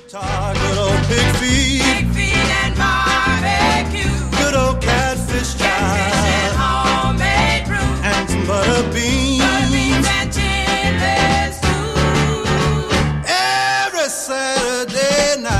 tartar, good old pig feet. Pig feet and barbecue. Good old catfish Catfish and child. homemade brew. And some butter beans. Butter beans and chili stew. Every Saturday night.